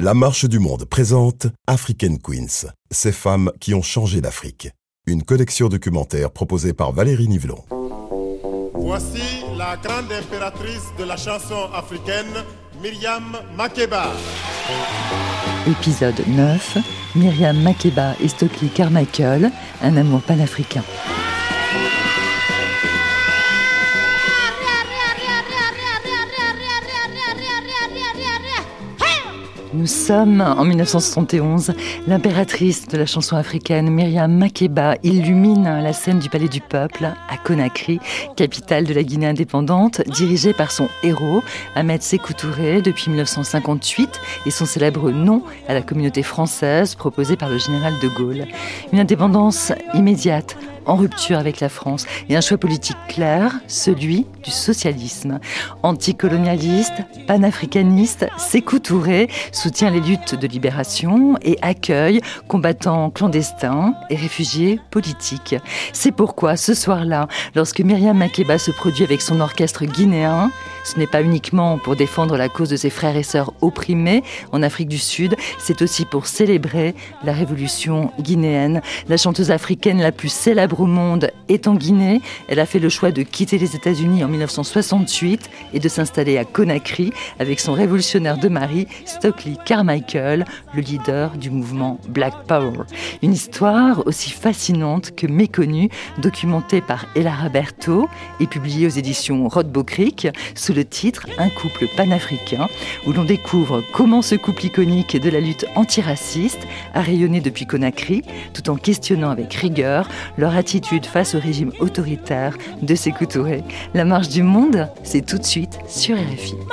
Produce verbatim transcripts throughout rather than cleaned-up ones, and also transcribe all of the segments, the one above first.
La Marche du Monde présente African Queens, ces femmes qui ont changé l'Afrique. Une collection documentaire proposée par Valérie Nivelon. Voici la grande impératrice de la chanson africaine, Myriam Makeba. Épisode neuf, Myriam Makeba et Stokely Carmichael, un amour panafricain. Nous sommes en dix-neuf cent soixante et onze. L'impératrice de la chanson africaine, Myriam Makeba, illumine la scène du Palais du Peuple à Conakry, capitale de la Guinée indépendante, dirigée par son héros, Ahmed Sékou Touré, depuis dix-neuf cent cinquante-huit, et son célèbre nom à la communauté française proposé par le général de Gaulle. Une indépendance immédiate, en rupture avec la France, et un choix politique clair, celui du socialisme. Anticolonialiste, panafricaniste, Sékou Touré soutient les luttes de libération et accueille combattants clandestins et réfugiés politiques. C'est pourquoi, ce soir-là, lorsque Myriam Makeba se produit avec son orchestre guinéen, ce n'est pas uniquement pour défendre la cause de ses frères et sœurs opprimés en Afrique du Sud, c'est aussi pour célébrer la révolution guinéenne. La chanteuse africaine la plus célèbre au monde est en Guinée. Elle a fait le choix de quitter les États-Unis en dix-neuf cent soixante-huit et de s'installer à Conakry avec son révolutionnaire de mari, Stokely Carmichael, le leader du mouvement Black Power. Une histoire aussi fascinante que méconnue, documentée par Elara Berto et publiée aux éditions Rothbo Creek sous le titre « Un couple panafricain » où l'on découvre comment ce couple iconique de la lutte antiraciste a rayonné depuis Conakry tout en questionnant avec rigueur leur attitude face au régime autoritaire de Sékou Touré. La Marche du Monde, c'est tout de suite sur R F I.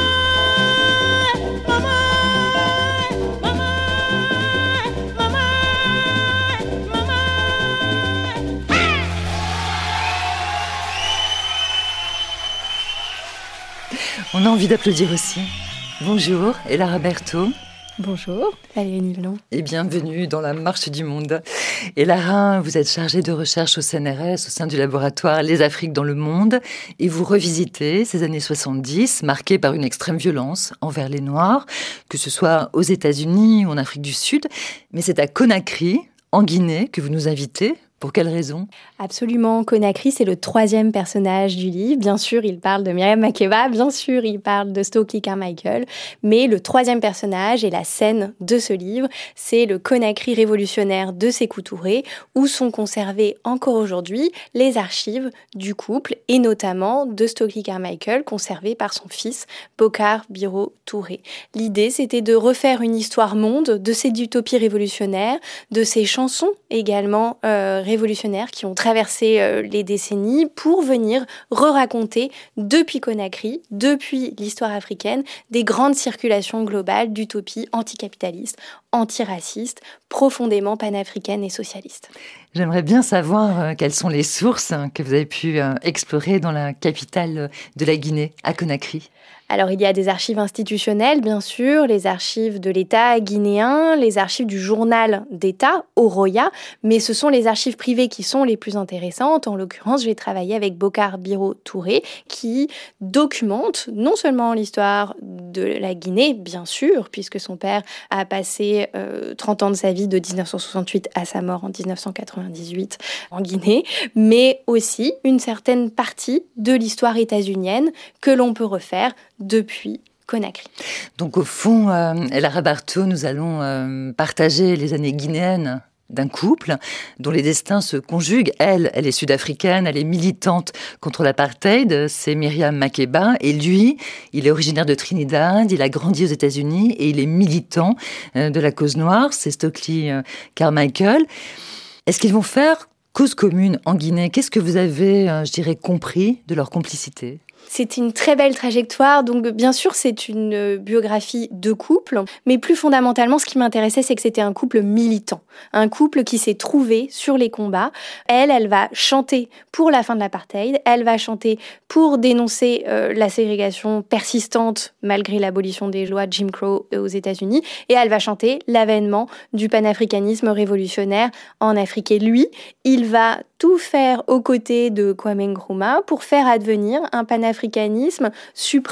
On a envie d'applaudir aussi. Bonjour, Elara Berto. Bonjour, Valérie Nivelon. Et bienvenue dans la Marche du Monde. Elara, vous êtes chargée de recherche au C N R S, au sein du laboratoire Les Afriques dans le monde, et vous revisitez ces années soixante-dix, marquées par une extrême violence envers les Noirs, que ce soit aux États-Unis ou en Afrique du Sud. Mais c'est à Conakry, en Guinée, que vous nous invitez. Pour quelle raison ? Absolument, Conakry, c'est le troisième personnage du livre. Bien sûr, il parle de Myriam Makeba, bien sûr, il parle de Stokely Carmichael, mais le troisième personnage et la scène de ce livre, c'est le Conakry révolutionnaire de Sékou Touré, où sont conservées encore aujourd'hui les archives du couple, et notamment de Stokely Carmichael, conservées par son fils, Bokar Biro Touré. L'idée, c'était de refaire une histoire monde de ces utopies révolutionnaires, de ces chansons également euh, révolutionnaires qui ont traversé euh, les décennies pour venir re-raconter depuis Conakry, depuis l'histoire africaine, des grandes circulations globales d'utopies anticapitalistes, antiracistes, profondément panafricaines et socialistes. J'aimerais bien savoir euh, quelles sont les sources hein, que vous avez pu euh, explorer dans la capitale de la Guinée, à Conakry. Alors, il y a des archives institutionnelles, bien sûr, les archives de l'État guinéen, les archives du journal d'État, Oroya, mais ce sont les archives privées qui sont les plus intéressantes. En l'occurrence, j'ai travaillé avec Bokar Biro Touré, qui documente non seulement l'histoire de la Guinée, bien sûr, puisque son père a passé euh, trente ans de sa vie de dix-neuf cent soixante-huit à sa mort en dix-neuf cent quatre-vingt-dix-huit en Guinée, mais aussi une certaine partie de l'histoire états-unienne que l'on peut refaire depuis Conakry. Donc au fond, euh, Elara Berto, nous allons euh, partager les années guinéennes d'un couple dont les destins se conjuguent. Elle, elle est sud-africaine, elle est militante contre l'apartheid, c'est Myriam Makeba, et lui, il est originaire de Trinidad, il a grandi aux États-Unis et il est militant euh, de la cause noire, c'est Stokely euh, Carmichael. Est-ce qu'ils vont faire cause commune en Guinée ? Qu'est-ce que vous avez, euh, je dirais, compris de leur complicité ? C'est une très belle trajectoire, donc bien sûr c'est une biographie de couple, mais plus fondamentalement ce qui m'intéressait c'est que c'était un couple militant, un couple qui s'est trouvé sur les combats. Elle, elle va chanter pour la fin de l'apartheid, elle va chanter pour dénoncer euh, la ségrégation persistante malgré l'abolition des lois de Jim Crow aux États-Unis, et elle va chanter l'avènement du panafricanisme révolutionnaire en Afrique. Et lui, il va tout faire aux côtés de Kwame Nkrumah pour faire advenir un panafricanisme supra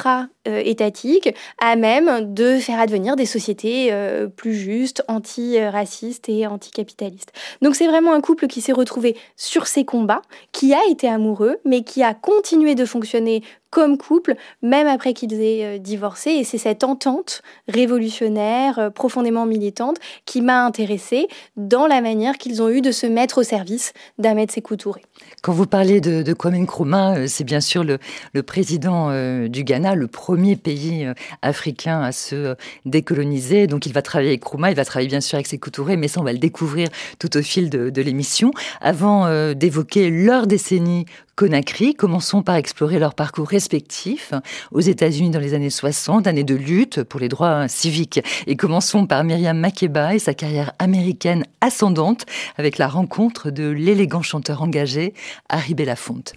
euh, étatiques à même de faire advenir des sociétés euh, plus justes, anti-racistes et anticapitalistes. Donc c'est vraiment un couple qui s'est retrouvé sur ses combats, qui a été amoureux, mais qui a continué de fonctionner comme couple, même après qu'ils aient euh, divorcé. Et c'est cette entente révolutionnaire, euh, profondément militante, qui m'a intéressée dans la manière qu'ils ont eu de se mettre au service d'Ahmed Sékou Touré. Quand vous parlez de, de Kwame Nkrumah, euh, c'est bien sûr le, le président euh, du Ghana, le premier pays euh, africain à se euh, décoloniser. Donc il va travailler avec Nkrumah, il va travailler bien sûr avec Sékou Touré, mais ça on va le découvrir tout au fil de, de l'émission. Avant euh, d'évoquer leur décennie Conakry, commençons par explorer leur parcours respectif aux États-Unis dans les années soixante, années de lutte pour les droits civiques. Et commençons par Myriam Makeba et sa carrière américaine ascendante avec la rencontre de l'élégant chanteur engagé Harry Belafonte.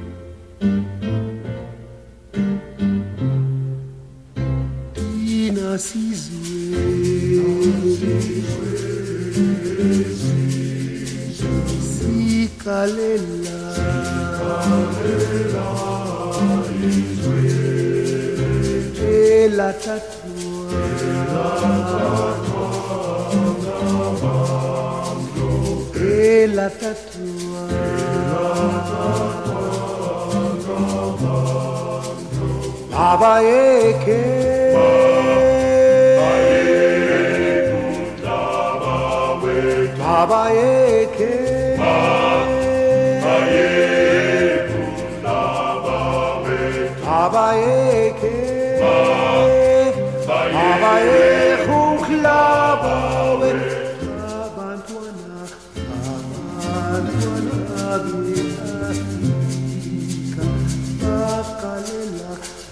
La tatua, et la tatua, Baba Eke, Baba Eke, Baba Eke. Abae khukla bawe abantwana abantwana bika akalela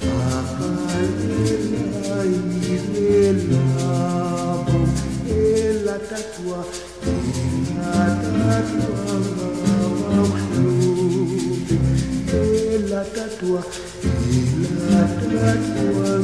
akalela ilela bo ela tatua ela tatua ela tatua ela tatua.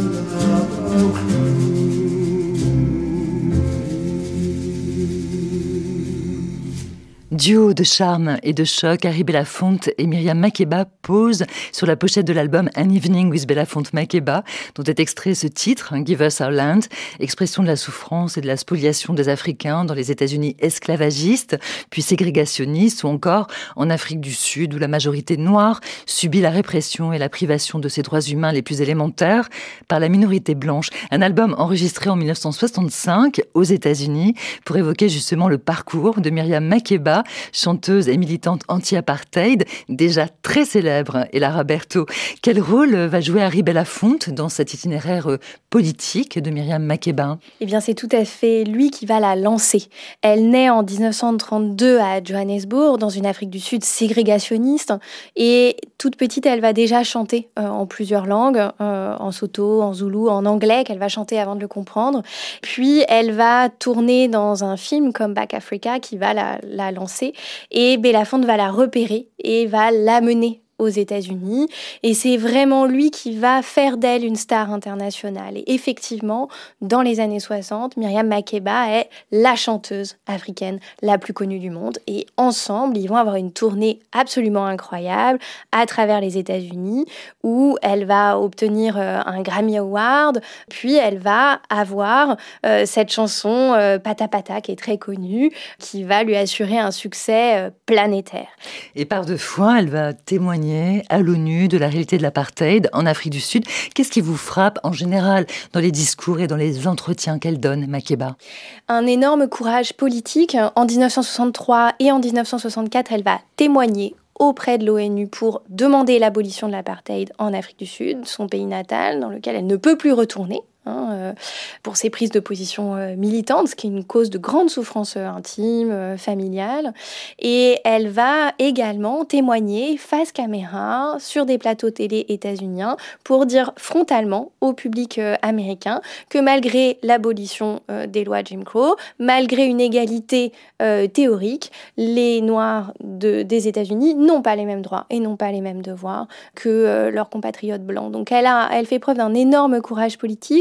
Duo de charme et de choc, Harry Belafonte et Myriam Makeba posent sur la pochette de l'album An Evening with Belafonte Makeba, dont est extrait ce titre, Give Us Our Land, expression de la souffrance et de la spoliation des Africains dans les États-Unis esclavagistes, puis ségrégationnistes, ou encore en Afrique du Sud, où la majorité noire subit la répression et la privation de ses droits humains les plus élémentaires par la minorité blanche. Un album enregistré en dix-neuf cent soixante-cinq aux États-Unis pour évoquer justement le parcours de Myriam Makeba, chanteuse et militante anti-apartheid, déjà très célèbre. Et Lara Berto, quel rôle va jouer Harry Belafonte dans cet itinéraire politique de Myriam Makeba ? Eh bien, c'est tout à fait lui qui va la lancer. Elle naît en dix-neuf cent trente-deux à Johannesburg, dans une Afrique du Sud ségrégationniste. Et toute petite, elle va déjà chanter euh, en plusieurs langues, euh, en Soto, en Zoulou, en anglais, qu'elle va chanter avant de le comprendre. Puis, elle va tourner dans un film comme Back Africa qui va la, la lancer. Et Belafonte va la repérer et va l'amener aux États-Unis. Et c'est vraiment lui qui va faire d'elle une star internationale. Et effectivement, dans les années soixante, Myriam Makeba est la chanteuse africaine la plus connue du monde. Et ensemble, ils vont avoir une tournée absolument incroyable à travers les États-Unis où elle va obtenir euh, un Grammy Award. Puis elle va avoir euh, cette chanson euh, Pata Pata qui est très connue, qui va lui assurer un succès euh, planétaire. Et par deux fois, elle va témoigner à l'ONU de la réalité de l'apartheid en Afrique du Sud. Qu'est-ce qui vous frappe en général dans les discours et dans les entretiens qu'elle donne, Makeba ? Un énorme courage politique. En dix-neuf cent soixante-trois et en dix-neuf cent soixante-quatre, elle va témoigner auprès de l'ONU pour demander l'abolition de l'apartheid en Afrique du Sud, son pays natal, dans lequel elle ne peut plus retourner. Hein, euh, pour ses prises de position euh, militantes, ce qui est une cause de grande souffrance euh, intime, euh, familiale. Et elle va également témoigner face caméra sur des plateaux télé états-uniens pour dire frontalement au public euh, américain que malgré l'abolition euh, des lois Jim Crow, malgré une égalité euh, théorique, les Noirs de, des États-Unis n'ont pas les mêmes droits et n'ont pas les mêmes devoirs que euh, leurs compatriotes blancs. Donc elle, a, elle fait preuve d'un énorme courage politique.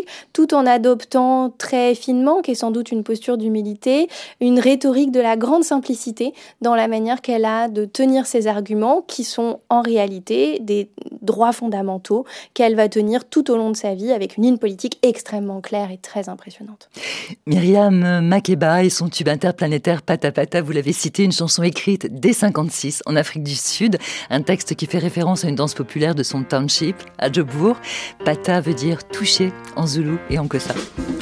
tout en adoptant très finement, qui est sans doute une posture d'humilité, une rhétorique de la grande simplicité dans la manière qu'elle a de tenir ses arguments, qui sont en réalité des droits fondamentaux qu'elle va tenir tout au long de sa vie avec une ligne politique extrêmement claire et très impressionnante. Myriam Makeba et son tube interplanétaire Pata Pata, vous l'avez cité, une chanson écrite dès cinquante-six en Afrique du Sud, un texte qui fait référence à une danse populaire de son township, à Djobour. Pata veut dire toucher en zoulou et en kossa.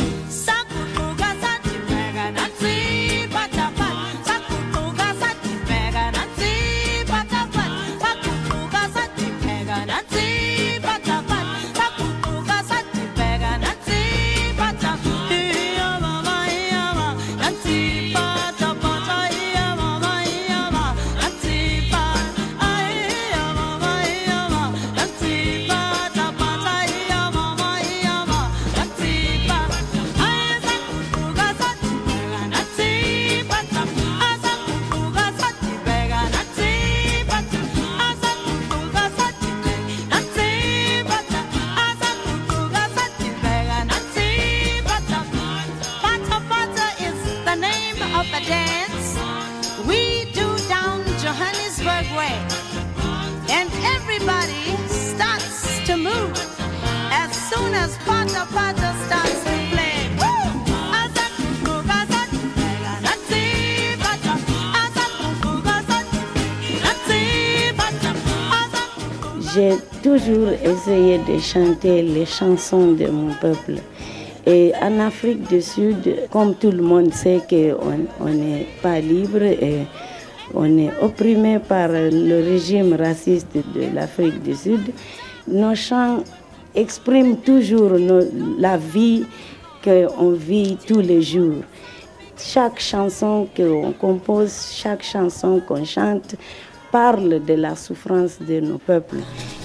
J'ai toujours essayé de chanter les chansons de mon peuple. Et en Afrique du Sud, comme tout le monde sait qu'on n'est pas libre et on est opprimé par le régime raciste de l'Afrique du Sud, nos chants expriment toujours nos, la vie qu'on vit tous les jours. Chaque chanson qu'on compose, chaque chanson qu'on chante parle de la souffrance de nos peuples.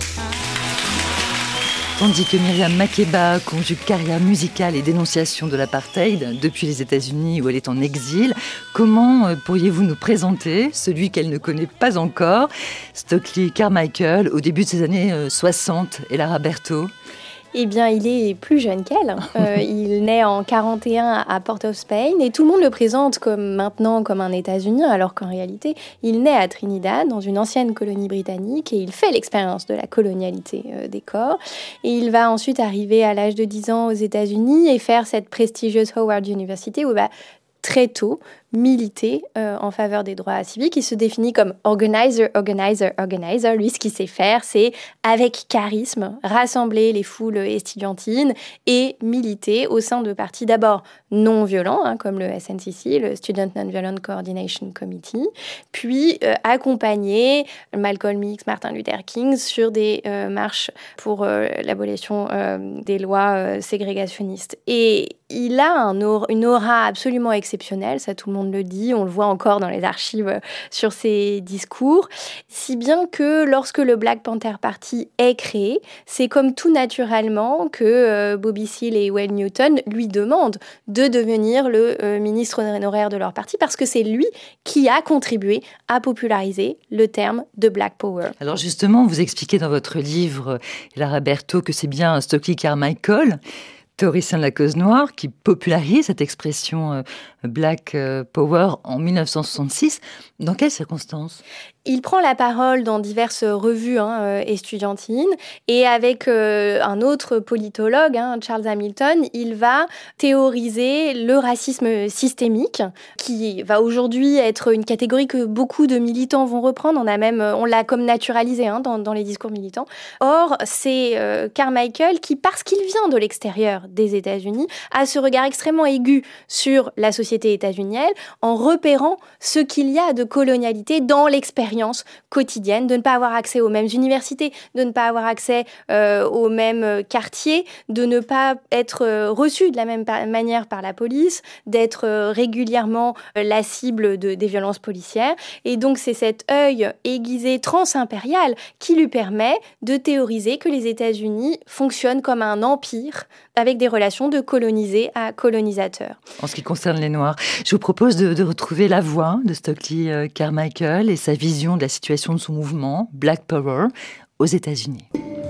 Tandis que Myriam Makeba conjugue carrière musicale et dénonciation de l'apartheid depuis les États-Unis où elle est en exil, comment pourriez-vous nous présenter celui qu'elle ne connaît pas encore, Stokely Carmichael, au début de ces années soixante, et Lara Berto? Eh bien, il est plus jeune qu'elle. Euh, il naît en quarante et un à Port of Spain et tout le monde le présente comme maintenant comme un États-Unien, alors qu'en réalité, il naît à Trinidad, dans une ancienne colonie britannique, et il fait l'expérience de la colonialité euh, des corps. Et il va ensuite arriver à l'âge de dix ans aux États-Unis et faire cette prestigieuse Howard University où il va très tôt militer euh, en faveur des droits civiques. Il se définit comme organizer, organizer, organizer. Lui, ce qu'il sait faire, c'est, avec charisme, rassembler les foules estudiantines et militer au sein de partis d'abord non violents, hein, comme le S N C C, le Student Non-Violent Coordination Committee, puis euh, accompagner Malcolm X, Martin Luther King sur des euh, marches pour euh, l'abolition euh, des lois euh, ségrégationnistes. Et il a un aura, une aura absolument exceptionnelle, ça tout le monde le dit, on le voit encore dans les archives sur ses discours, si bien que lorsque le Black Panther Party est créé, c'est comme tout naturellement que euh, Bobby Seale et Wayne Newton lui demandent de devenir le euh, ministre honoraire de leur parti, parce que c'est lui qui a contribué à populariser le terme de Black Power. Alors justement, vous expliquez dans votre livre, Lara Berto, que c'est bien Stokely Carmichael, théoricien de la cause noire, qui popularise cette expression euh, Black Power en dix-neuf cent soixante-six. Dans quelles circonstances ? Il prend la parole dans diverses revues hein, estudiantines et avec euh, un autre politologue, hein, Charles Hamilton, il va théoriser le racisme systémique qui va aujourd'hui être une catégorie que beaucoup de militants vont reprendre. On a même, on l'a comme naturalisé hein, dans, dans les discours militants. Or, c'est euh, Carmichael qui, parce qu'il vient de l'extérieur des États-Unis, a ce regard extrêmement aigu sur la société états-unienne en repérant ce qu'il y a de colonialité dans l'expérience quotidienne, de ne pas avoir accès aux mêmes universités, de ne pas avoir accès euh, aux mêmes quartiers, de ne pas être euh, reçu de la même pa- manière par la police, d'être euh, régulièrement euh, la cible de, des violences policières. Et donc, c'est cet œil aiguisé transimpérial qui lui permet de théoriser que les États-Unis fonctionnent comme un empire avec des relations de colonisé à colonisateur. En ce qui concerne les Noirs, je vous propose de, de retrouver la voix de Stokely Carmichael et sa vision de la situation de son mouvement, Black Power, aux États-Unis.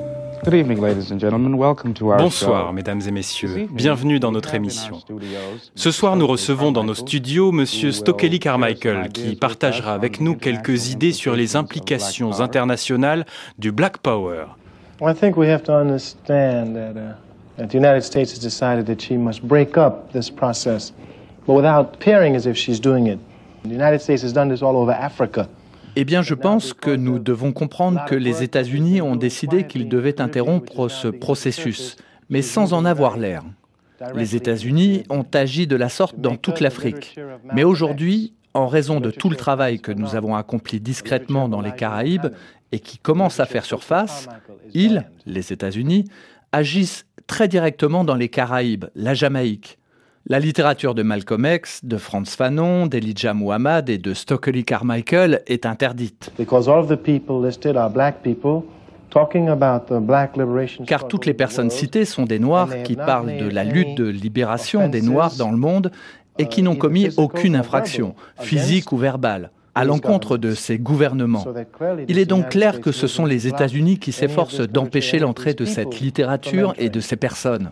Bonsoir, mesdames et messieurs. Bienvenue dans notre émission. Ce soir, nous recevons dans nos studios Monsieur Stokely Carmichael, qui partagera avec nous quelques idées sur les implications internationales du Black Power. Well, I think we have to understand that, uh, that the United States has decided that she must break up this process, but without appearing as if she's doing it. The United States has done this all over Africa. Eh bien, je pense que nous devons comprendre que les États-Unis ont décidé qu'ils devaient interrompre ce processus, mais sans en avoir l'air. Les États-Unis ont agi de la sorte dans toute l'Afrique. Mais aujourd'hui, en raison de tout le travail que nous avons accompli discrètement dans les Caraïbes et qui commence à faire surface, ils, les États-Unis, agissent très directement dans les Caraïbes, la Jamaïque. La littérature de Malcolm X, de Frantz Fanon, d'Elijah Muhammad et de Stokely Carmichael est interdite. Car toutes les personnes citées sont des Noirs qui parlent de la lutte de libération des Noirs dans le monde et qui n'ont commis aucune infraction, physique ou verbale, à l'encontre de ces gouvernements. Il est donc clair que ce sont les États-Unis qui s'efforcent d'empêcher l'entrée de cette littérature et de ces personnes.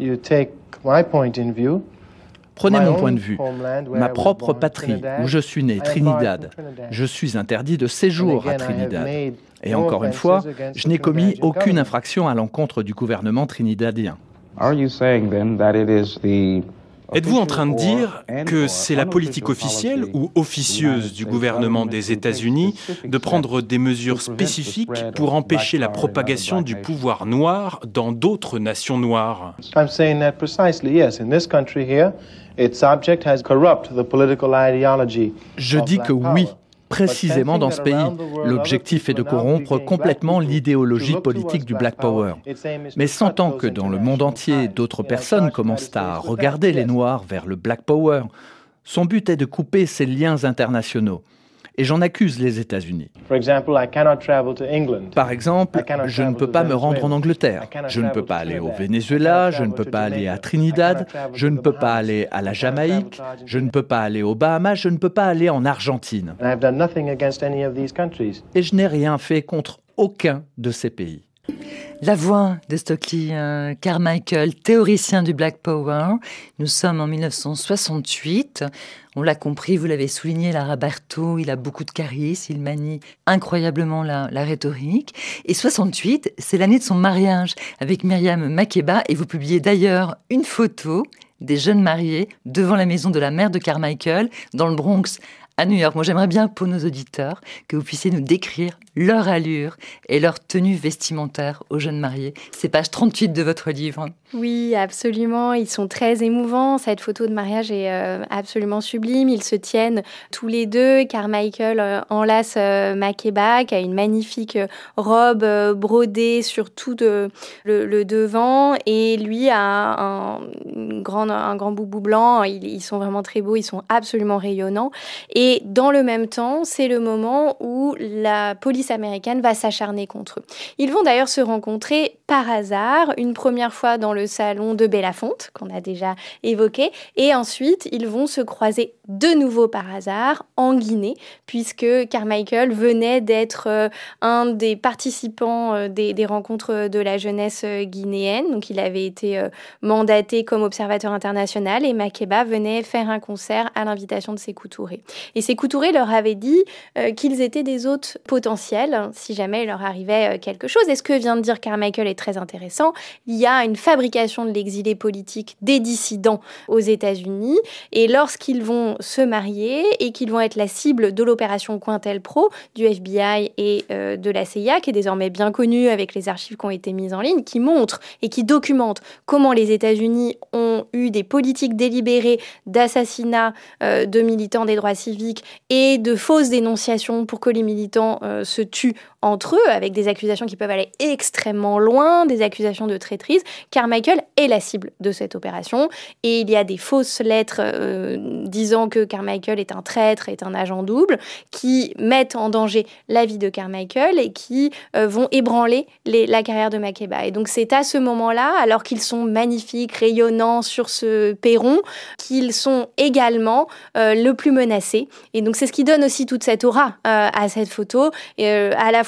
Prenez mon point de vue, ma propre patrie, où je suis né, Trinidad. Je suis interdit de séjour à Trinidad. Et encore une fois, je n'ai commis aucune infraction à l'encontre du gouvernement trinidadien. Êtes-vous en train de dire que c'est la politique officielle ou officieuse du gouvernement des États-Unis de prendre des mesures spécifiques pour empêcher la propagation du pouvoir noir dans d'autres nations noires? Je dis que oui. Précisément dans ce pays, l'objectif est de corrompre complètement l'idéologie politique du Black Power. Mais sentant que dans le monde entier, d'autres personnes commencent à regarder les Noirs vers le Black Power, son but est de couper ces liens internationaux. Et j'en accuse les États-Unis. Par exemple, je ne peux pas me rendre en Angleterre, je ne peux pas aller au Venezuela, je ne peux pas aller à Trinidad, je ne peux pas aller à la Jamaïque, je ne peux pas aller aux Bahamas, je ne peux pas aller en Argentine. Et je n'ai rien fait contre aucun de ces pays. La voix de Stokely euh, Carmichael, théoricien du Black Power. Nous sommes en mille neuf cent soixante-huit. On l'a compris, vous l'avez souligné, Lara Berto, il a beaucoup de charisme, il manie incroyablement la, la rhétorique. Et soixante-huit, c'est l'année de son mariage avec Myriam Makeba. Et vous publiez d'ailleurs une photo des jeunes mariés devant la maison de la mère de Carmichael, dans le Bronx, à New York. Moi, j'aimerais bien, pour nos auditeurs, que vous puissiez nous décrire leur allure et leur tenue vestimentaire aux jeunes mariés. C'est page trente-huit de votre livre. Oui, absolument. Ils sont très émouvants. Cette photo de mariage est euh, absolument sublime. Ils se tiennent tous les deux. Carmichael euh, enlace euh, Makeba, qui a une magnifique euh, robe euh, brodée sur tout de, le, le devant. Et lui a un, un, grand, un grand boubou blanc. Ils, ils sont vraiment très beaux. Ils sont absolument rayonnants. Et dans le même temps, c'est le moment où la police américaine va s'acharner contre eux. Ils vont d'ailleurs se rencontrer par hasard, une première fois dans le salon de Belafonte, qu'on a déjà évoqué, et ensuite ils vont se croiser de nouveau par hasard en Guinée, puisque Carmichael venait d'être euh, un des participants euh, des, des rencontres de la jeunesse euh, guinéenne, donc il avait été euh, mandaté comme observateur international, et Makeba venait faire un concert à l'invitation de Sékou Touré. Et Sékou Touré leur avait dit euh, qu'ils étaient des hôtes potentiels, si jamais il leur arrivait euh, quelque chose. Et ce que vient de dire Carmichael est très intéressant. Il y a une fabrication de l'exilé politique des dissidents aux États-Unis, et lorsqu'ils vont se marier et qu'ils vont être la cible de l'opération COINTELPRO du F B I et euh, de la C I A, qui est désormais bien connue avec les archives qui ont été mises en ligne, qui montrent et qui documentent comment les États-Unis ont eu des politiques délibérées d'assassinat euh, de militants des droits civiques et de fausses dénonciations pour que les militants euh, se tuent entre eux, avec des accusations qui peuvent aller extrêmement loin, des accusations de traîtrise. Carmichael est la cible de cette opération, et il y a des fausses lettres euh, disant que Carmichael est un traître, est un agent double, qui mettent en danger la vie de Carmichael et qui euh, vont ébranler les, la carrière de Makeba. Et donc c'est à ce moment-là, alors qu'ils sont magnifiques, rayonnants sur ce perron, qu'ils sont également euh, le plus menacés. Et donc c'est ce qui donne aussi toute cette aura euh, à cette photo, et, euh, à la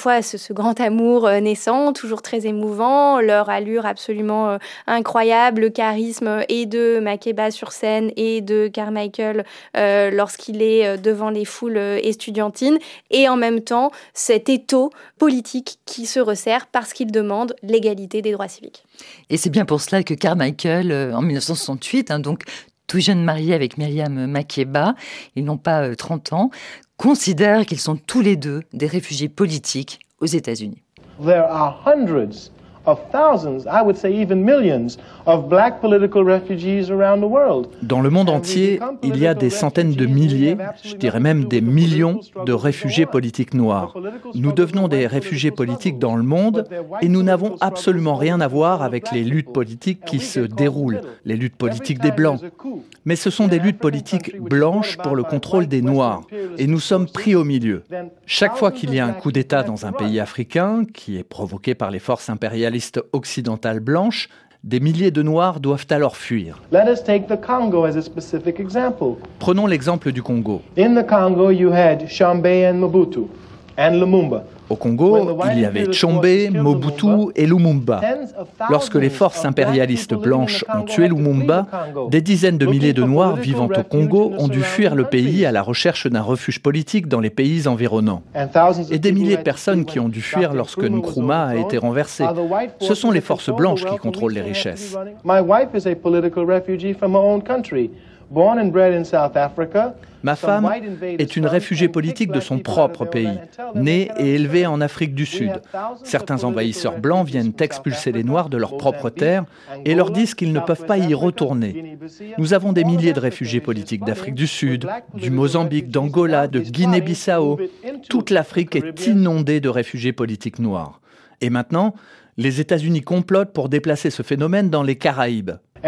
fois ce, ce grand amour euh, naissant, toujours très émouvant, leur allure absolument euh, incroyable, le charisme et de Makeba sur scène et de Carmichael euh, lorsqu'il est euh, devant les foules euh, estudiantines, et en même temps cet étau politique qui se resserre parce qu'il demande l'égalité des droits civiques. Et c'est bien pour cela que Carmichael, euh, en dix-neuf cent soixante-huit, hein, donc tout jeune marié avec Myriam Makeba, ils n'ont pas euh, trente ans, considère qu'ils sont tous les deux des réfugiés politiques aux États-Unis. There are hundreds of thousands, I would say even millions, of black political refugees around the world. Dans le monde entier, il y a des centaines de milliers, je dirais même des millions de réfugiés politiques noirs. Nous devenons des réfugiés politiques dans le monde et nous n'avons absolument rien à voir avec les luttes politiques qui se déroulent, les luttes politiques des Blancs. Mais ce sont des luttes politiques blanches pour le contrôle des Noirs. Et nous sommes pris au milieu. Chaque fois qu'il y a un coup d'État dans un pays africain, qui est provoqué par les forces impérialistes occidentales blanches, des milliers de Noirs doivent alors fuir. Let us take the Congo as a specific example. Prenons l'exemple du Congo. In the Congo, you had Tshombe and Mobutu and Lumumba. Au Congo, il y avait Tshombe, Mobutu et Lumumba. Lorsque les forces impérialistes blanches ont tué Lumumba, des dizaines de milliers de Noirs vivant au Congo ont dû fuir le pays à la recherche d'un refuge politique dans les pays environnants. Et des milliers de personnes qui ont dû fuir lorsque Nkrumah a été renversé. Ce sont les forces blanches qui contrôlent les richesses. Ma femme est une réfugiée politique de son propre pays, née et élevée en Afrique du Sud. Certains envahisseurs blancs viennent expulser les Noirs de leur propre terre et leur disent qu'ils ne peuvent pas y retourner. Nous avons des milliers de réfugiés politiques d'Afrique du Sud, du Mozambique, d'Angola, de Guinée-Bissau. Toute l'Afrique est inondée de réfugiés politiques noirs. Et maintenant, les États-Unis complotent pour déplacer ce phénomène dans les Caraïbes.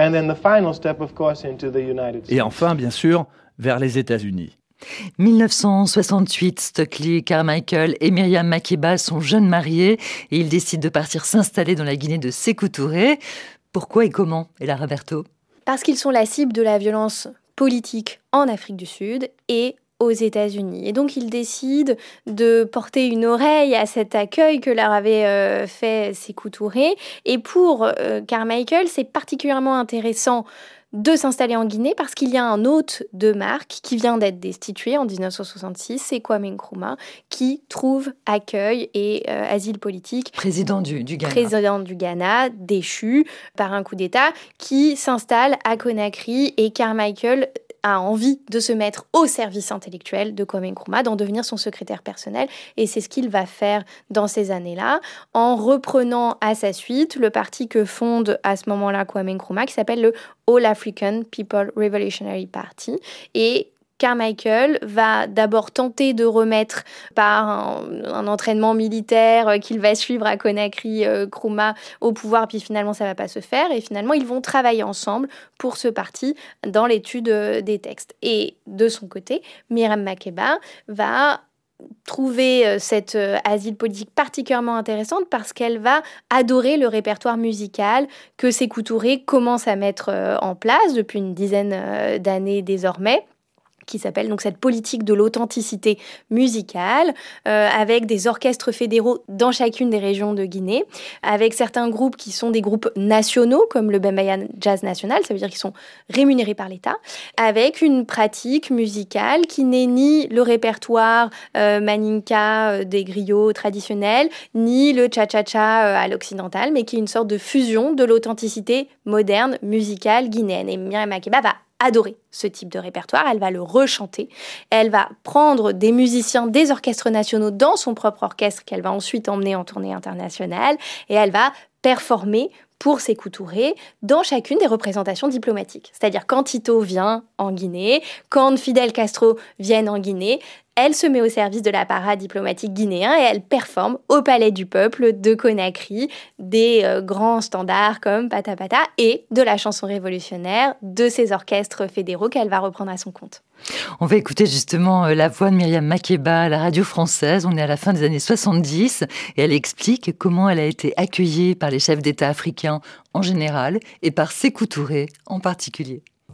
Et enfin, bien sûr, vers les États-Unis. dix-neuf cent soixante-huit, Stokely Carmichael et Myriam Makeba sont jeunes mariés et ils décident de partir s'installer dans la Guinée de Sékou Touré. Pourquoi et comment, Elara Berto ? Parce qu'ils sont la cible de la violence politique en Afrique du Sud et aux États-Unis. Et donc, ils décident de porter une oreille à cet accueil que leur avait euh, fait Sékou Touré. Et pour euh, Carmichael, c'est particulièrement intéressant de s'installer en Guinée parce qu'il y a un hôte de marque qui vient d'être destitué en dix-neuf cent soixante-six, c'est Kwame Nkrumah, qui trouve accueil et euh, asile politique. Président du, du Ghana. Président du Ghana, déchu par un coup d'État, qui s'installe à Conakry, et Carmichael a envie de se mettre au service intellectuel de Kwame Nkrumah, d'en devenir son secrétaire personnel. Et c'est ce qu'il va faire dans ces années-là, en reprenant à sa suite le parti que fonde à ce moment-là Kwame Nkrumah, qui s'appelle le All African People Revolutionary Party. Et Carmichael va d'abord tenter de remettre par un, un entraînement militaire qu'il va suivre à Conakry euh, Nkrumah au pouvoir, puis finalement ça va pas se faire, et finalement ils vont travailler ensemble pour ce parti dans l'étude euh, des textes. Et de son côté, Myriam Makeba va trouver euh, cet euh, asile politique particulièrement intéressante parce qu'elle va adorer le répertoire musical que Sékou Touré commence à mettre euh, en place depuis une dizaine euh, d'années désormais, qui s'appelle donc cette politique de l'authenticité musicale, euh, avec des orchestres fédéraux dans chacune des régions de Guinée, avec certains groupes qui sont des groupes nationaux, comme le Bembeya Jazz National, ça veut dire qu'ils sont rémunérés par l'État, avec une pratique musicale qui n'est ni le répertoire euh, maninka euh, des griots traditionnels, ni le cha-cha-cha euh, à l'occidental, mais qui est une sorte de fusion de l'authenticité moderne musicale guinéenne. Et Myriam Makeba va adorer ce type de répertoire, elle va le rechanter, elle va prendre des musiciens des orchestres nationaux dans son propre orchestre qu'elle va ensuite emmener en tournée internationale, et elle va performer pour Sékou Touré dans chacune des représentations diplomatiques. C'est-à-dire quand Tito vient en Guinée, quand Fidel Castro vient en Guinée, elle se met au service de l'apparat diplomatique guinéen et elle performe au Palais du Peuple de Conakry des euh, grands standards comme Pata Pata et de la chanson révolutionnaire de ses orchestres fédéraux qu'elle va reprendre à son compte. On va écouter justement la voix de Myriam Makeba à la radio française. On est à la fin des années soixante-dix et elle explique comment elle a été accueillie par les chefs d'État africains en général et par Sékou Touré en particulier.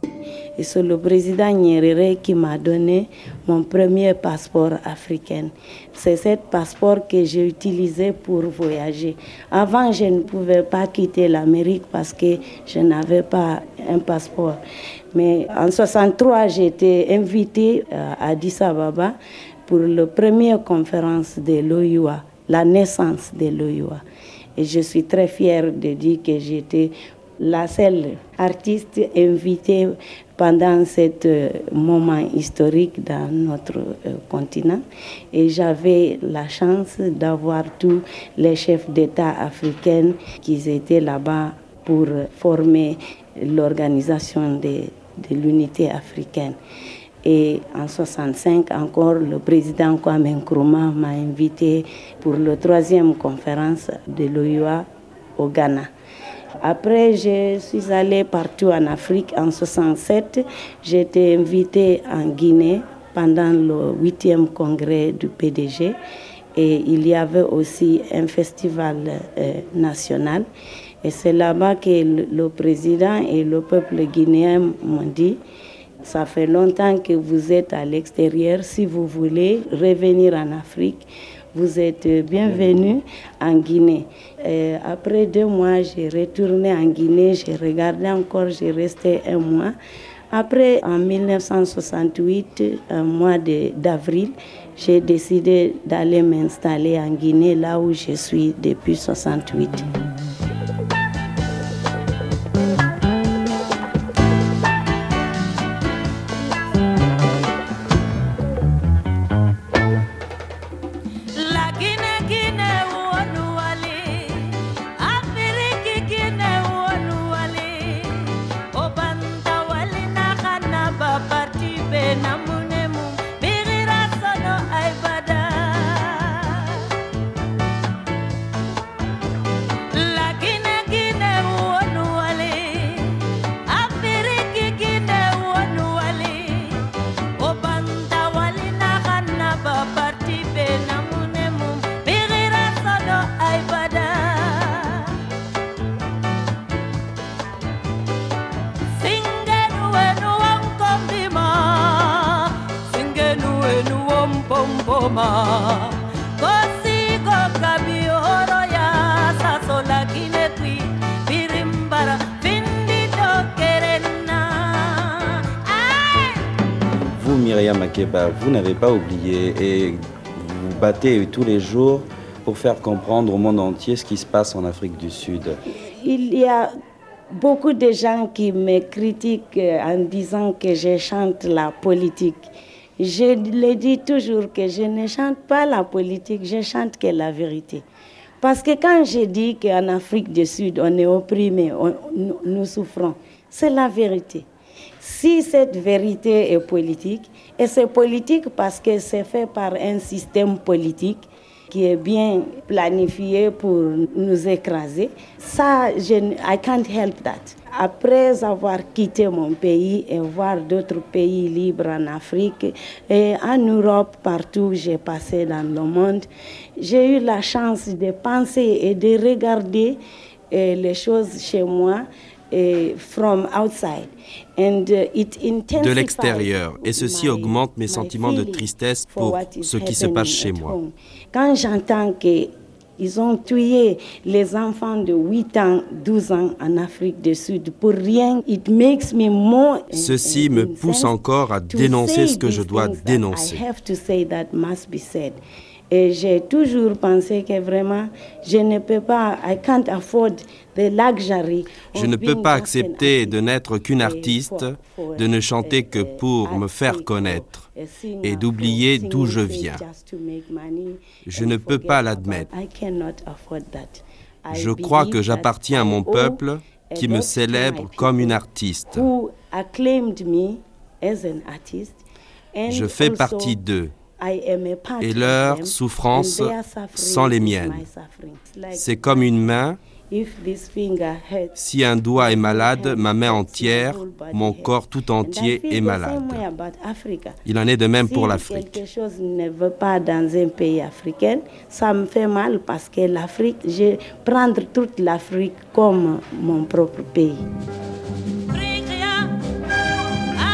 Et c'est le président Nyerere qui m'a donné mon premier passeport africain. C'est ce passeport que j'ai utilisé pour voyager. Avant, je ne pouvais pas quitter l'Amérique parce que je n'avais pas un passeport. Mais en soixante-trois, j'ai été invitée à Addis Ababa pour la première conférence de l'O I A, la naissance de l'O I A. Et je suis très fière de dire que j'étais la seule artiste invitée pendant ce moment historique dans notre continent. Et j'avais la chance d'avoir tous les chefs d'État africains qui étaient là-bas pour former l'organisation de, de l'unité africaine. Et en soixante-cinq, encore, le président Kwame Nkrumah m'a invité pour la troisième conférence de l'O I A au Ghana. Après, je suis allée partout en Afrique. En soixante-sept, j'ai été invitée en Guinée pendant le huitième congrès du P D G. Et il y avait aussi un festival euh, national. Et c'est là-bas que le, le président et le peuple guinéen m'ont dit: ça fait longtemps que vous êtes à l'extérieur. Si vous voulez revenir en Afrique, vous êtes bienvenus en Guinée. Et après deux mois, j'ai retourné en Guinée. J'ai regardé encore, j'ai resté un mois. Après, en mille neuf cent soixante-huit, un mois de, d'avril, j'ai décidé d'aller m'installer en Guinée, là où je suis depuis soixante-huit. Vous, Myriam Makeba, vous n'avez pas oublié et vous vous battez tous les jours pour faire comprendre au monde entier ce qui se passe en Afrique du Sud. Il y a beaucoup de gens qui me critiquent en disant que je chante la politique. Je le dis toujours que je ne chante pas la politique, je chante que la vérité. Parce que quand je dis qu'en Afrique du Sud, on est opprimé, on, nous, nous souffrons, c'est la vérité. Si cette vérité est politique, et c'est politique parce que c'est fait par un système politique qui est bien planifié pour nous écraser, ça, je, I can't help that. Après avoir quitté mon pays et voir d'autres pays libres en Afrique et en Europe, partout où j'ai passé dans le monde, j'ai eu la chance de penser et de regarder eh, les choses chez moi eh, from outside. And, uh, it de l'extérieur, et ceci augmente mes sentiments de tristesse pour ce qui se passe chez moi. Quand j'entends que ils ont tué les enfants de huit ans, douze ans en Afrique du Sud pour rien. It makes me more Ceci me pousse encore à dénoncer ce que je dois dénoncer. Et j'ai toujours pensé que vraiment, je ne peux pas, I can't afford the luxury. Je ne peux pas accepter de n'être qu'une artiste, de ne chanter que pour me faire connaître et d'oublier d'où je viens. Je ne peux pas l'admettre. Je crois que j'appartiens à mon peuple qui me célèbre comme une artiste. Je fais partie d'eux. Et leurs souffrances sont les miennes. C'est comme une main. Si un doigt est malade, ma main entière, mon corps tout entier est malade. Il en est de même pour l'Afrique. Si quelque chose ne va pas dans un pays africain, ça me fait mal parce que l'Afrique, je prends toute l'Afrique comme mon propre pays.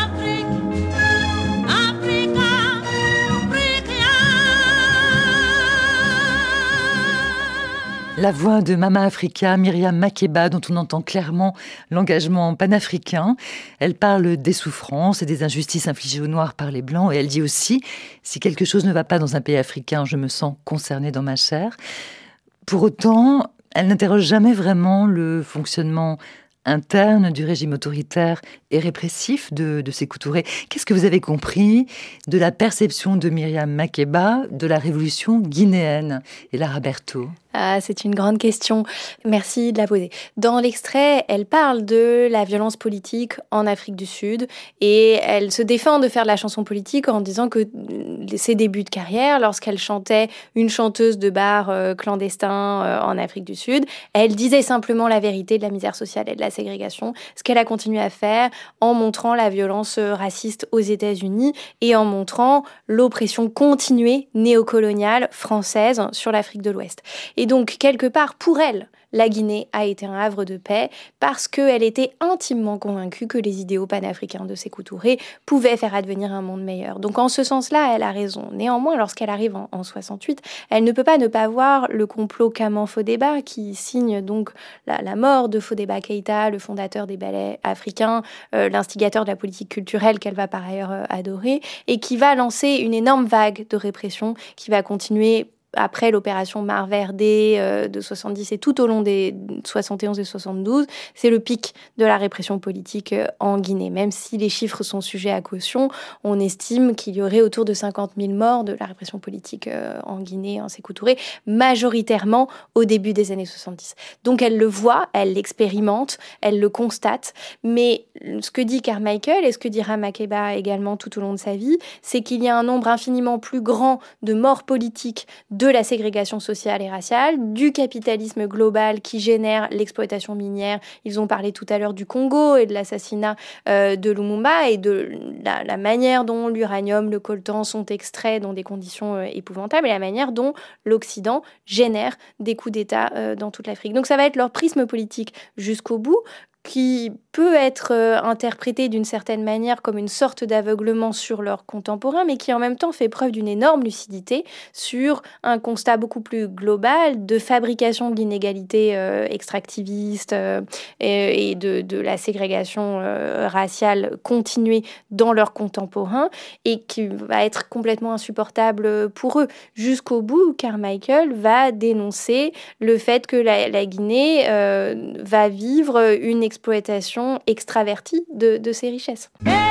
La voix de Mama Africa, Myriam Makeba, dont on entend clairement l'engagement panafricain. Elle parle des souffrances et des injustices infligées aux Noirs par les Blancs. Et elle dit aussi, si quelque chose ne va pas dans un pays africain, je me sens concernée dans ma chair. Pour autant, elle n'interroge jamais vraiment le fonctionnement interne du régime autoritaire et répressif de, de Sékou Touré. Qu'est-ce que vous avez compris de la perception de Myriam Makeba de la révolution guinéenne? Et Lara Berthaud. Ah, c'est une grande question. Merci de la poser. Dans l'extrait, elle parle de la violence politique en Afrique du Sud et elle se défend de faire de la chanson politique en disant que ses débuts de carrière, lorsqu'elle chantait une chanteuse de bar euh, clandestin euh, en Afrique du Sud, elle disait simplement la vérité de la misère sociale et de la ségrégation, ce qu'elle a continué à faire en montrant la violence raciste aux États-Unis et en montrant l'oppression continuée néocoloniale française sur l'Afrique de l'Ouest. Et donc, quelque part, pour elle, la Guinée a été un havre de paix parce qu'elle était intimement convaincue que les idéaux panafricains de Sékou Touré pouvaient faire advenir un monde meilleur. Donc, en ce sens-là, elle a raison. Néanmoins, lorsqu'elle arrive en, en soixante-huit, elle ne peut pas ne pas voir le complot Caman-Fodéba qui signe donc la, la mort de Fodéba Keïta, le fondateur des ballets africains, euh, l'instigateur de la politique culturelle qu'elle va par ailleurs euh, adorer, et qui va lancer une énorme vague de répression qui va continuer après l'opération Mar Verde euh, de soixante-dix et tout au long des soixante et onze et soixante-douze, c'est le pic de la répression politique euh, en Guinée. Même si les chiffres sont sujets à caution, on estime qu'il y aurait autour de cinquante mille morts de la répression politique euh, en Guinée, en Sékou Touré, majoritairement au début des années soixante-dix. Donc elle le voit, elle l'expérimente, elle le constate, mais ce que dit Carmichael et ce que dira Makeba également tout au long de sa vie, c'est qu'il y a un nombre infiniment plus grand de morts politiques de la ségrégation sociale et raciale, du capitalisme global qui génère l'exploitation minière. Ils ont parlé tout à l'heure du Congo et de l'assassinat euh, de Lumumba et de la, la manière dont l'uranium, le coltan sont extraits dans des conditions euh, épouvantables et la manière dont l'Occident génère des coups d'État euh, dans toute l'Afrique. Donc ça va être leur prisme politique jusqu'au bout, qui peut être euh, interprété d'une certaine manière comme une sorte d'aveuglement sur leurs contemporains, mais qui en même temps fait preuve d'une énorme lucidité sur un constat beaucoup plus global de fabrication de l'inégalité euh, extractiviste euh, et, et de, de la ségrégation euh, raciale continuée dans leurs contemporains et qui va être complètement insupportable pour eux. Jusqu'au bout, Carmichael va dénoncer le fait que la, la Guinée euh, va vivre une expérience exploitation extravertie de, de ses richesses.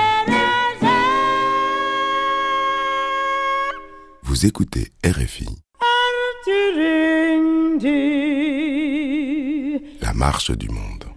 Vous écoutez R F I. La marche du monde.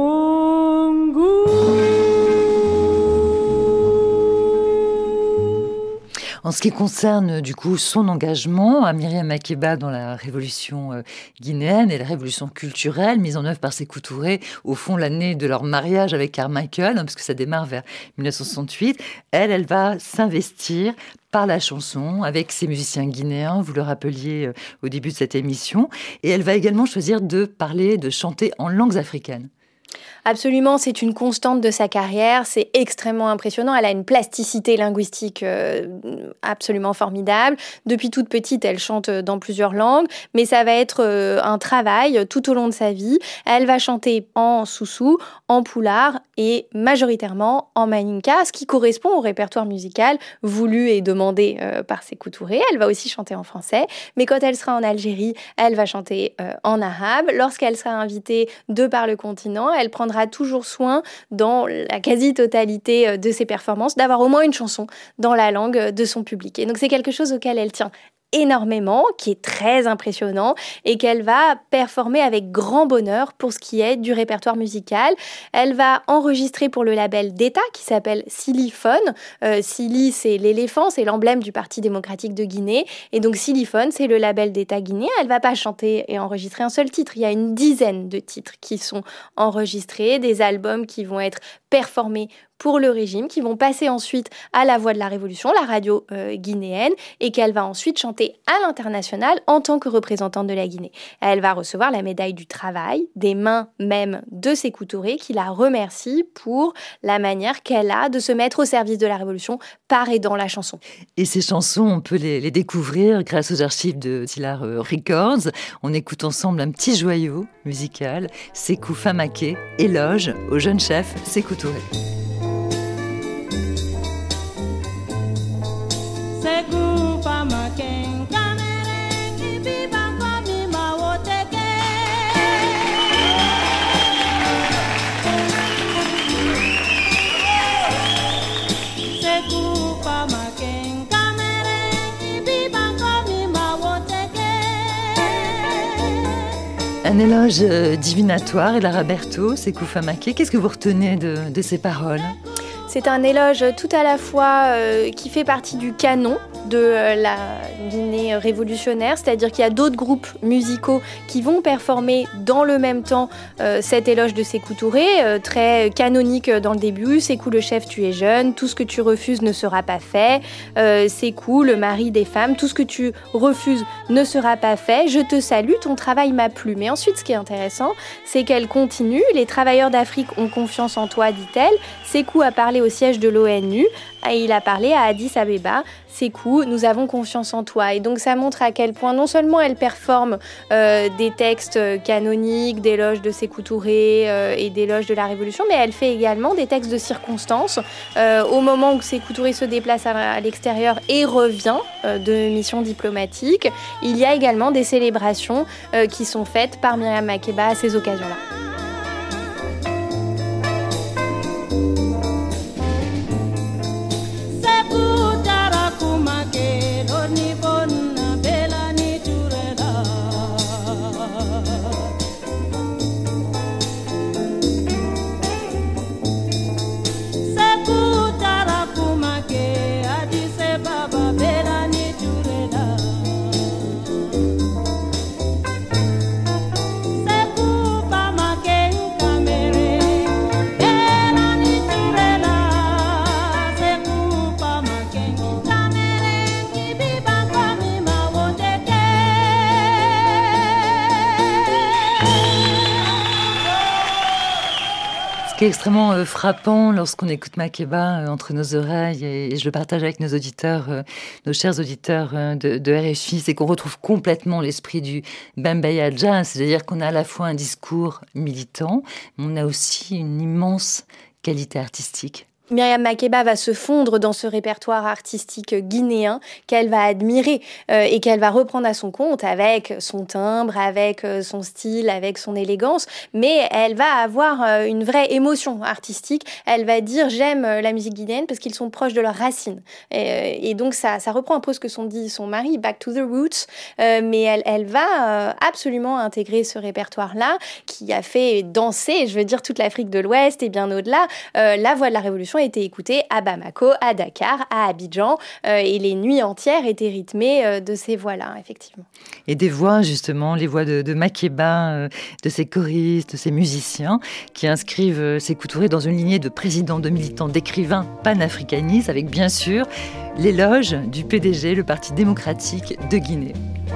En ce qui concerne du coup son engagement à Myriam Makeba dans la révolution euh, guinéenne et la révolution culturelle mise en œuvre par Sékou Touré, au fond l'année de leur mariage avec Carmichael, hein, parce que ça démarre vers dix-neuf cent soixante-huit, elle, elle va s'investir par la chanson avec ses musiciens guinéens, vous le rappeliez euh, au début de cette émission, et elle va également choisir de parler, de chanter en langues africaines. Absolument, c'est une constante de sa carrière, c'est extrêmement impressionnant, elle a une plasticité linguistique euh, absolument formidable. Depuis toute petite, elle chante dans plusieurs langues, mais ça va être euh, un travail tout au long de sa vie. Elle va chanter en soussou, en poulard et majoritairement en maninka, ce qui correspond au répertoire musical voulu et demandé euh, par Sékou Touré. Elle va aussi chanter en français, mais quand elle sera en Algérie, elle va chanter euh, en arabe. Lorsqu'elle sera invitée de par le continent, elle prendra toujours soin, dans la quasi-totalité de ses performances, d'avoir au moins une chanson dans la langue de son public. Et donc c'est quelque chose auquel elle tient énormément, qui est très impressionnant et qu'elle va performer avec grand bonheur pour ce qui est du répertoire musical. Elle va enregistrer pour le label d'État qui s'appelle Siliphone. Euh, Sili, c'est l'éléphant, c'est l'emblème du Parti démocratique de Guinée. Et donc Siliphone, c'est le label d'État guinéen. Elle va pas chanter et enregistrer un seul titre. Il y a une dizaine de titres qui sont enregistrés, des albums qui vont être performés pour le régime, qui vont passer ensuite à la Voix de la Révolution, la radio euh, guinéenne, et qu'elle va ensuite chanter à l'international en tant que représentante de la Guinée. Elle va recevoir la médaille du travail des mains même de Sékou Touré, qui la remercie pour la manière qu'elle a de se mettre au service de la Révolution par et dans la chanson. Et ces chansons, on peut les, les découvrir grâce aux archives de Tilar Records. On écoute ensemble un petit joyau musical, Sékou Famaké, éloge au jeune chef Sékou Touré. Sékou Famaké, Kamere, Kibiba, Komima, Woteke. Sékou Famaké, Kamere, Kibiba, Komima, Woteke. Un éloge divinatoire, Elara Berthaud, Sékou Famaké. Qu'est-ce que vous retenez de, de ces paroles ? C'est un éloge tout à la fois euh, qui fait partie du canon de euh, la Guinée révolutionnaire, c'est-à-dire qu'il y a d'autres groupes musicaux qui vont performer dans le même temps euh, cet éloge de Sékou Touré, euh, très canonique dans le début. Sékou le chef, tu es jeune, tout ce que tu refuses ne sera pas fait. Euh, Sékou, le mari des femmes, tout ce que tu refuses ne sera pas fait. Je te salue, ton travail m'a plu. Mais ensuite, ce qui est intéressant, c'est qu'elle continue. Les travailleurs d'Afrique ont confiance en toi, dit-elle. Sékou a parlé au siège de l'ONU et il a parlé à Addis Abeba. Sékou, nous avons confiance en toi. Et donc ça montre à quel point non seulement elle performe euh, des textes canoniques, d'éloges de Sékou Touré euh, et d'éloges de la Révolution, mais elle fait également des textes de circonstances. Euh, au moment où Sékou Touré se déplace à, à l'extérieur et revient euh, de mission diplomatique, il y a également des célébrations euh, qui sont faites par Myriam Makeba à ces occasions-là. Ce qui est extrêmement euh, frappant lorsqu'on écoute Makeba euh, entre nos oreilles, et, et je le partage avec nos auditeurs, euh, nos chers auditeurs euh, de, de R F I, c'est qu'on retrouve complètement l'esprit du Bambaya Jazz, c'est-à-dire qu'on a à la fois un discours militant, mais on a aussi une immense qualité artistique. Myriam Makeba va se fondre dans ce répertoire artistique guinéen qu'elle va admirer euh, et qu'elle va reprendre à son compte avec son timbre, avec euh, son style, avec son élégance, mais elle va avoir euh, une vraie émotion artistique. Elle va dire « j'aime la musique guinéenne parce qu'ils sont proches de leurs racines ». Et, et donc ça, ça reprend un peu ce que son dit son mari, « back to the roots euh, », mais elle, elle va euh, absolument intégrer ce répertoire-là qui a fait danser, je veux dire, toute l'Afrique de l'Ouest et bien au-delà, euh, la Voix de la Révolution a été écoutée à Bamako, à Dakar, à Abidjan, euh, et les nuits entières étaient rythmées euh, de ces voix-là, effectivement. Et des voix, justement, les voix de, de Makeba, euh, de ses choristes, de ses musiciens, qui inscrivent euh, Sékou Touré dans une lignée de présidents, de militants, d'écrivains panafricanistes, avec bien sûr l'éloge du P D G, le Parti démocratique de Guinée.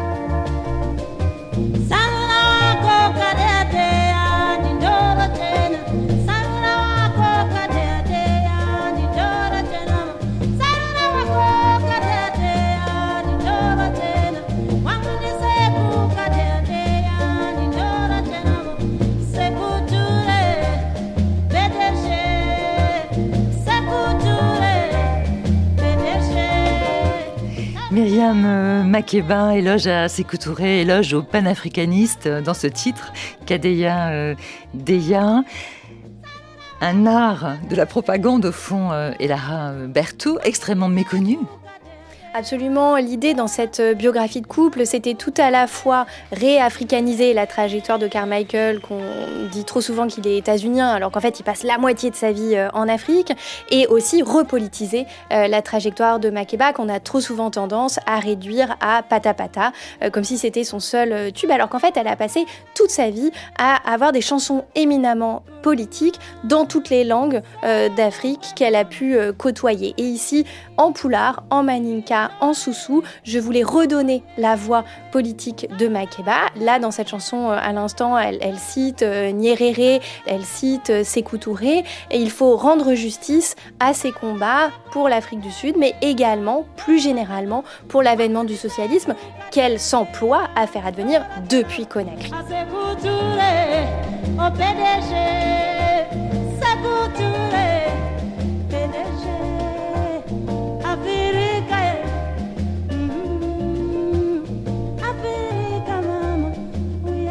Myriam Makeba, éloge à Sékou Touré, éloge aux panafricanistes dans ce titre, Kadeya euh, Deya. Un art de la propagande, au fond, euh, Elara Berthaud, extrêmement méconnu. Absolument. L'idée dans cette biographie de couple, c'était tout à la fois réafricaniser la trajectoire de Carmichael, qu'on dit trop souvent qu'il est états-unien, alors qu'en fait, il passe la moitié de sa vie en Afrique, et aussi repolitiser euh, la trajectoire de Makeba, qu'on a trop souvent tendance à réduire à Pata Pata, euh, comme si c'était son seul tube, alors qu'en fait, elle a passé toute sa vie à avoir des chansons éminemment politique dans toutes les langues euh, d'Afrique qu'elle a pu euh, côtoyer. Et ici, en Pulaar, en Maninka, en Soussou, je voulais redonner la voix politique de Makeba. Là, dans cette chanson, euh, à l'instant, elle, elle cite euh, Nyerere, elle cite euh, Sékou Touré, et il faut rendre justice à ces combats pour l'Afrique du Sud, mais également, plus généralement, pour l'avènement du socialisme qu'elle s'emploie à faire advenir depuis Conakry. Au P D G, Sékou Touré, P D G, Afrique, mm, Afrique, maman, oui,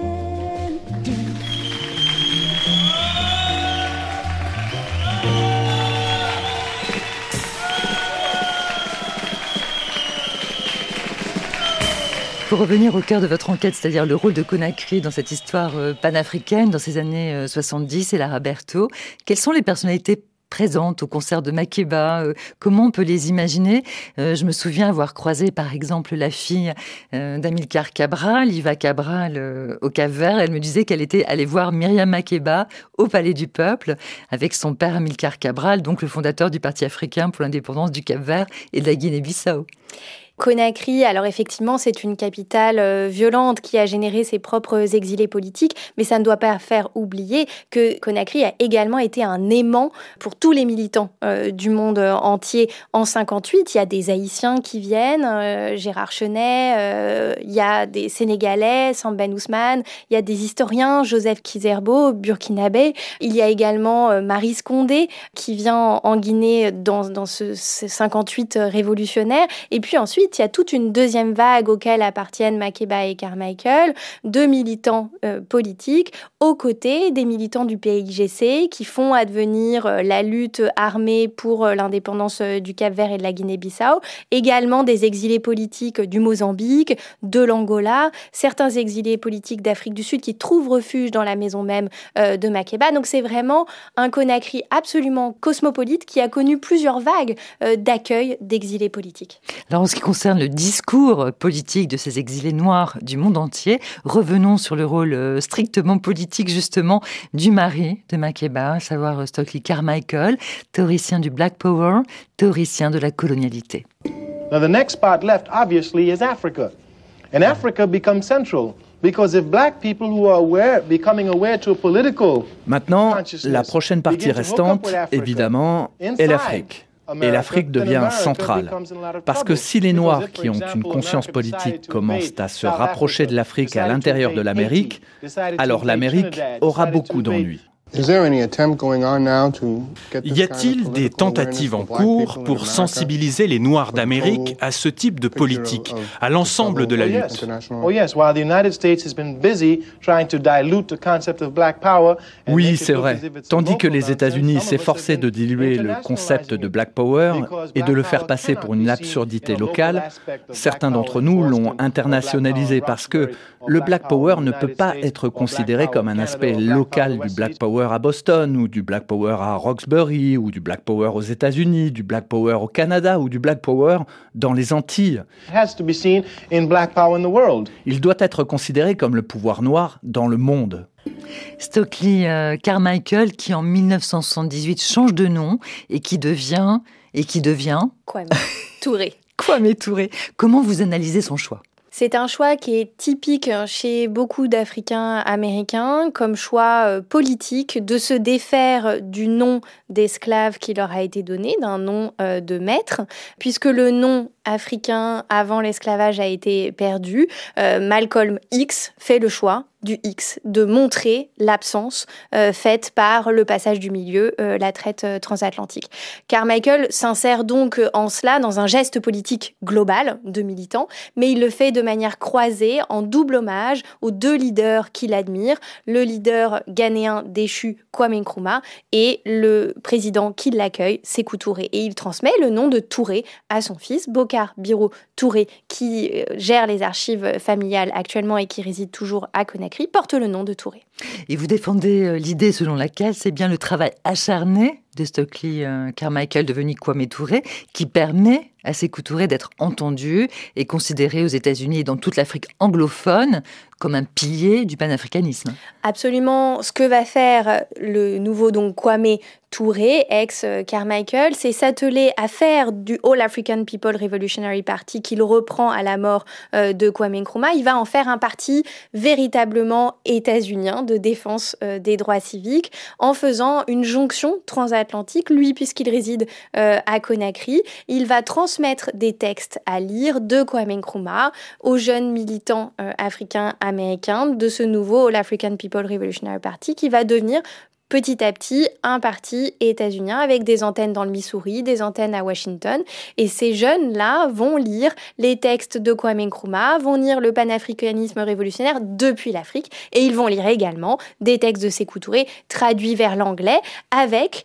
Pour revenir au cœur de votre enquête, c'est-à-dire le rôle de Conakry dans cette histoire panafricaine, dans ces années soixante-dix et Lara Berto, quelles sont les personnalités présentes au concert de Makeba? Comment on peut les imaginer? Je me souviens avoir croisé par exemple la fille d'Amilcar Cabral, Iva Cabral, au Cap-Vert. Elle me disait qu'elle était allée voir Myriam Makeba au Palais du Peuple avec son père Amilcar Cabral, donc le fondateur du Parti africain pour l'indépendance du Cap-Vert et de la Guinée-Bissau. Conakry, alors effectivement, c'est une capitale euh, violente qui a généré ses propres exilés politiques, mais ça ne doit pas faire oublier que Conakry a également été un aimant pour tous les militants euh, du monde entier. En cinquante-huit, il y a des Haïtiens qui viennent, euh, Gérard Chenet, euh, il y a des Sénégalais, Sam Ben Ousmane, il y a des historiens, Joseph Kizerbo, burkinabé. Il y a également euh, Marie Scondé qui vient en Guinée dans, dans ce, ce cinquante-huit révolutionnaire. Et puis ensuite, il y a toute une deuxième vague auquel appartiennent Makeba et Carmichael, deux militants euh, politiques, aux côtés des militants du P I G C qui font advenir euh, la lutte armée pour euh, l'indépendance euh, du Cap-Vert et de la Guinée-Bissau, également des exilés politiques du Mozambique, de l'Angola, certains exilés politiques d'Afrique du Sud qui trouvent refuge dans la maison même euh, de Makeba. Donc c'est vraiment un Conakry absolument cosmopolite qui a connu plusieurs vagues euh, d'accueil d'exilés politiques. Alors en ce qui concerne le discours politique de ces exilés noirs du monde entier, revenons sur le rôle strictement politique justement du mari de Makeba, à savoir Stokely Carmichael, théoricien du Black Power, théoricien de la colonialité. Now the next spot left obviously is Africa. And Africa becomes central. Because if black people who are aware, becoming aware to a political Maintenant, la prochaine partie restante, évidemment, est l'Afrique. Et l'Afrique devient centrale. Parce que si les Noirs qui ont une conscience politique commencent à se rapprocher de l'Afrique à l'intérieur de l'Amérique, alors l'Amérique aura beaucoup d'ennuis. Y a-t-il des tentatives en cours pour sensibiliser les Noirs d'Amérique à ce type de politique, à l'ensemble de la lutte? Oui, c'est vrai. Tandis que les États-Unis s'efforçaient de diluer le concept de Black Power et de le faire passer pour une absurdité locale, certains d'entre nous l'ont internationalisé parce que le Black Power ne peut pas être considéré comme un aspect local du Black Power à Boston, ou du Black Power à Roxbury, ou du Black Power aux États-Unis, du Black Power au Canada, ou du Black Power dans les Antilles. Il doit être considéré comme le pouvoir noir dans le monde. Stokely euh, Carmichael, qui en mille neuf cent soixante-dix-huit change de nom et qui devient... Et qui devient... Kwame Touré. Kwame Touré. Comment vous analysez son choix ? C'est un choix qui est typique chez beaucoup d'Africains américains, comme choix euh, politique, de se défaire du nom d'esclave qui leur a été donné, d'un nom euh, de maître, puisque le nom africain avant l'esclavage a été perdu. Euh, Malcolm X fait le choix du X, de montrer l'absence euh, faite par le passage du milieu, euh, la traite euh, transatlantique. Carmichael s'insère donc en cela dans un geste politique global de militant, mais il le fait de manière croisée, en double hommage aux deux leaders qu'il admire, le leader ghanéen déchu Kwame Nkrumah et le président qui l'accueille, Sékou Touré. Et il transmet le nom de Touré à son fils, Bokar Biro Touré, qui euh, gère les archives familiales actuellement et qui réside toujours à Conakry, porte le nom de Touré. Et vous défendez l'idée selon laquelle c'est bien le travail acharné de Stokely Carmichael, devenu Kwame Touré, qui permet à Sékou Touré d'être entendu et considéré aux États-Unis et dans toute l'Afrique anglophone comme un pilier du panafricanisme. Absolument. Ce que va faire le nouveau donc Kwame Touré, ex-Carmichael, c'est s'atteler à faire du All African People Revolutionary Party qu'il reprend à la mort euh, de Kwame Nkrumah. Il va en faire un parti véritablement états-unien de défense euh, des droits civiques en faisant une jonction transatlantique. Lui, puisqu'il réside euh, à Conakry, il va transmettre des textes à lire de Kwame Nkrumah aux jeunes militants euh, africains américains de ce nouveau All African People Revolutionary Party qui va devenir petit à petit un parti états-unien avec des antennes dans le Missouri, des antennes à Washington. Et ces jeunes-là vont lire les textes de Kwame Nkrumah, vont lire le panafricanisme révolutionnaire depuis l'Afrique et ils vont lire également des textes de Sékou Touré traduits vers l'anglais avec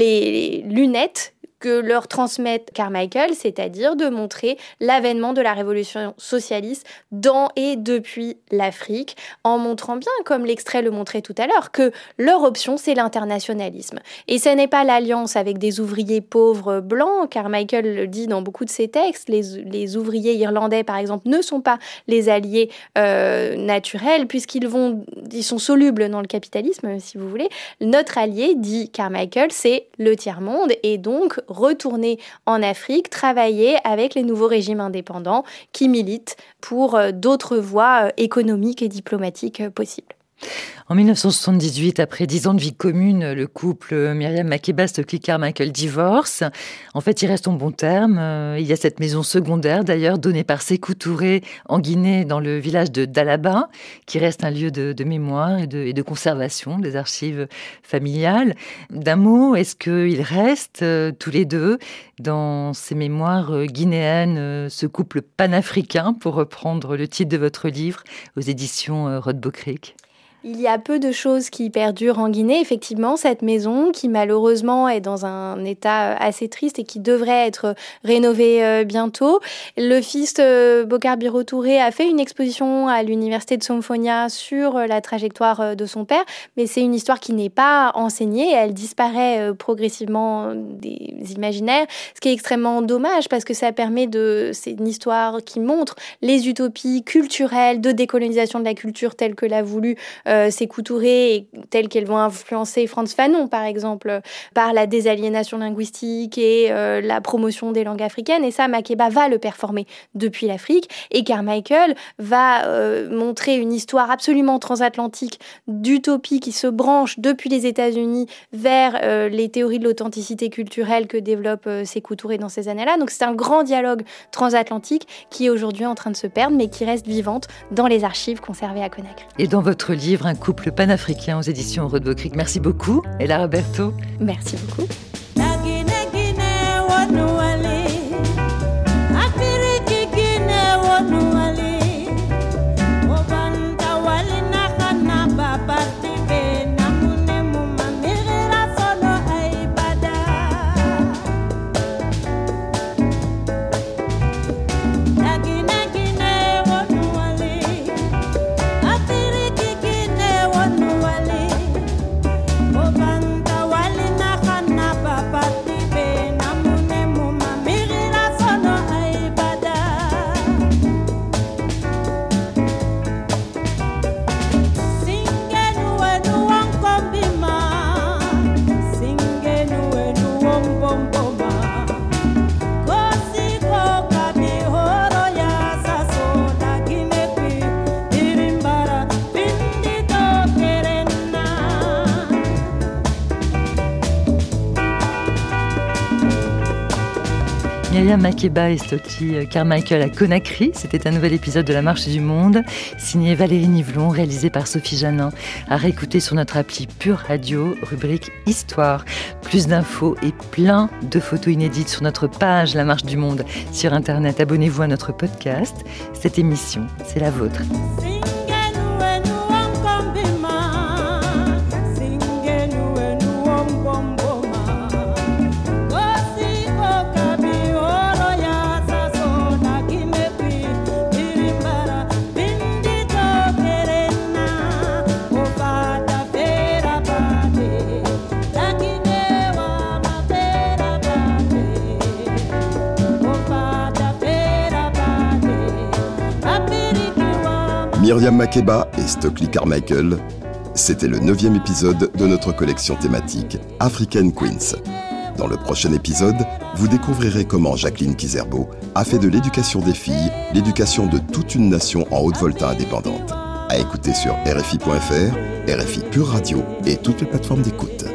les lunettes que leur transmettent Carmichael, c'est-à-dire de montrer l'avènement de la révolution socialiste dans et depuis l'Afrique, en montrant bien, comme l'extrait le montrait tout à l'heure, que leur option, c'est l'internationalisme. Et ce n'est pas l'alliance avec des ouvriers pauvres blancs. Carmichael le dit dans beaucoup de ses textes, les, les ouvriers irlandais, par exemple, ne sont pas les alliés euh, naturels, puisqu'ils vont, ils sont solubles dans le capitalisme, si vous voulez. Notre allié, dit Carmichael, c'est le tiers-monde, et donc retourner en Afrique, travailler avec les nouveaux régimes indépendants qui militent pour d'autres voies économiques et diplomatiques possibles. En mille neuf cent soixante-dix-huit, après dix ans de vie commune, le couple Myriam Makeba Stokely Carmichael divorce. En fait, ils restent en bons termes. Il y a cette maison secondaire, d'ailleurs, donnée par Sékou Touré en Guinée, dans le village de Dalaba, qui reste un lieu de, de mémoire et de, et de conservation des archives familiales. D'un mot, est-ce qu'ils restent euh, tous les deux dans ces mémoires euh, guinéennes, euh, ce couple panafricain, pour reprendre le titre de votre livre, aux éditions euh, Rodbo Creek? Il y a peu de choses qui perdurent en Guinée. Effectivement, cette maison qui malheureusement est dans un état assez triste et qui devrait être rénovée bientôt. Le fils de Bokar Biro Touré a fait une exposition à l'université de Somfonia sur la trajectoire de son père, mais c'est une histoire qui n'est pas enseignée et elle disparaît progressivement des imaginaires, ce qui est extrêmement dommage parce que ça permet de... C'est une histoire qui montre les utopies culturelles de décolonisation de la culture telle que l'a voulu Euh, Sékou Touré et telles qu'elles vont influencer Frantz Fanon, par exemple, par la désaliénation linguistique et euh, la promotion des langues africaines. Et ça, Makeba va le performer depuis l'Afrique. Et Carmichael va euh, montrer une histoire absolument transatlantique d'utopie qui se branche depuis les États-Unis vers euh, les théories de l'authenticité culturelle que développe euh, Sékou Touré dans ces années-là. Donc c'est un grand dialogue transatlantique qui est aujourd'hui en train de se perdre, mais qui reste vivante dans les archives conservées à Conakry. Et dans votre livre, un couple panafricain aux éditions Rodbo Creek. Merci beaucoup, Ella Roberto. Merci beaucoup. Myriam Makeba et Stokely Carmichael à Conakry. C'était un nouvel épisode de La Marche du Monde, signé Valérie Nivelon, réalisé par Sophie Janin, à réécouter sur notre appli Pure Radio, rubrique Histoire. Plus d'infos et plein de photos inédites sur notre page La Marche du Monde sur Internet. Abonnez-vous à notre podcast. Cette émission, c'est la vôtre. Bye. Myriam Makeba et Stokely Carmichael, c'était le neuvième épisode de notre collection thématique African Queens. Dans le prochain épisode, vous découvrirez comment Jacqueline Kizerbo a fait de l'éducation des filles l'éducation de toute une nation en Haute-Volta indépendante. À écouter sur R F I point F R, R F I Pure Radio et toutes les plateformes d'écoute.